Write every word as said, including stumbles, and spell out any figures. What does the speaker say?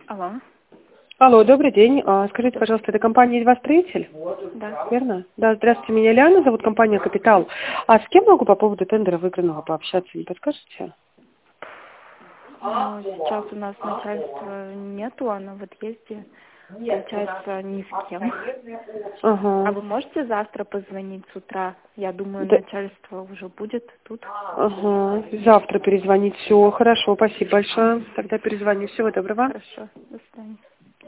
Алло. Алло, добрый день. А, Скажите, пожалуйста, это компания «Ильва-строитель»? Да. Верно? Да, здравствуйте, меня Лиана зовут, компания «Капитал». А с кем могу по поводу тендера выигранного пообщаться, не подскажете? Ну, сейчас у нас начальства нету, оно в отъезде. Получается, ни с кем. Ага. А вы можете завтра позвонить с утра? Я думаю, Да. начальство уже будет тут. Ага. Завтра перезвонить. Все, хорошо, спасибо большое. Тогда перезвоню. Всего доброго. Хорошо. До свидания.